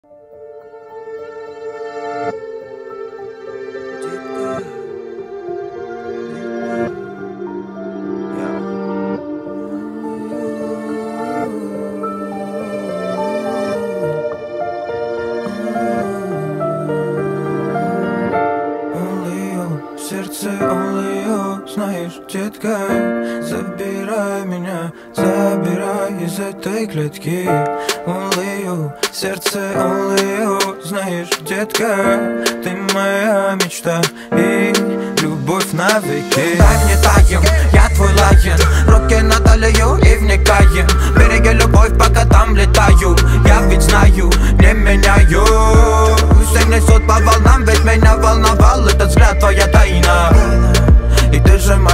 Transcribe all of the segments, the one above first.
Знаешь, детка, забирай меня, забирай из этой клетки. Only you, сердце only you. Знаешь, детка, ты моя мечта и любовь навеки. Дай мне таем, я твой лайен, руки на талию и вникаем. Береги любовь, пока там летаю. Я ведь знаю, не меняю. Всех несут по волнам, ведь меня волновал этот взгляд, твоя тайна. И ты же my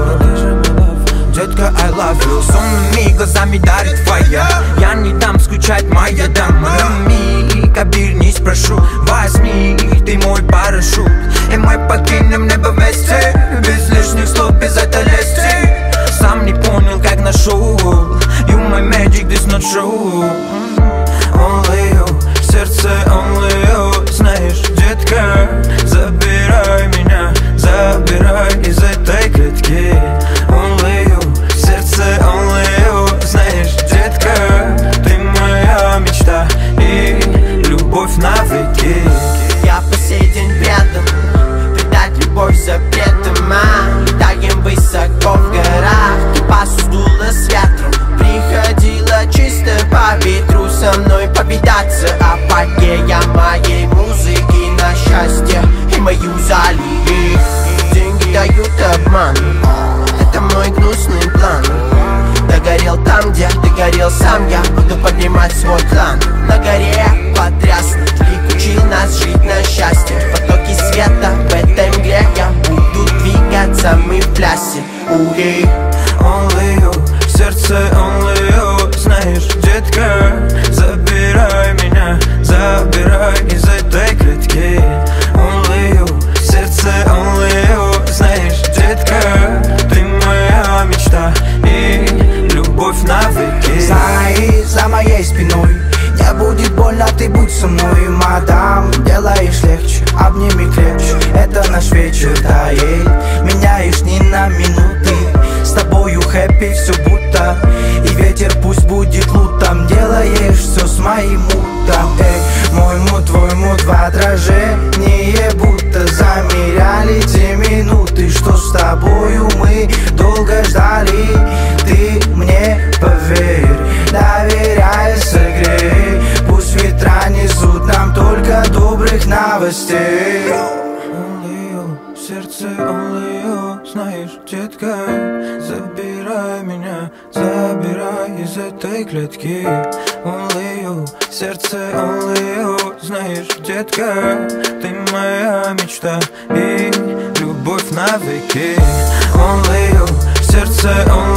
lover, детка, I love you. Сонными глазами дарит твоя. Я не дам скучать, моя дама. Миг, обернись, прошу, возьми, ты мой парашют. И мы покинем небо вместе, без лишних слов, без этой лести. Сам не понял, как нашел. You my magic, this not true. Only you, сердце only you. Знаешь, детка, забирай меня, забирай из этой клетки. Only you, сердце only you. Знаешь, детка, ты моя мечта и любовь навеки. Я по сей день предан, предать любовь запретом. Летаем высоко в горах, кипасу сдуло с ветром. Приходила чисто по ветру со мной повидаться. Апогея моей музыки на счастье и мою залили. Деньги дают обман, это мой гнусный план. Догорел там, где догорел сам я. Буду поднимать свой клан. На горе потряснут, лик учил нас жить на счастье. Потоки света в этой мгле, я буду двигаться, мы в плясе. Ури. Only you, сердце only you. Знаешь, детка, забирай меня, забирай из этой клетки. Only you, сердце only you. Знаешь, детка, ты моя мечта и любовь навеки. Знай, за моей спиной не будет больно, ты будь со мной. Мадам, делаешь легче, обними крепче. Это наш вечер, да, ей. Меняешь ни на минуты. С тобою хэппи, все будто. И ветер пусть будет лутом. Делаешь все с моим мутом. Эй, мой мут, твой мут в отражении. Будто замеряли те минуты, что с тобою мы долго ждали. Ты мне поверь, доверяй, согрей. Пусть ветра несут нам только добрых новостей. Only you, сердце only you. Знаешь, детка, забирай меня, забирай из этой клетки. Only you, сердце only you. Знаешь, детка, ты моя мечта и любовь навеки. Only you, сердце only you.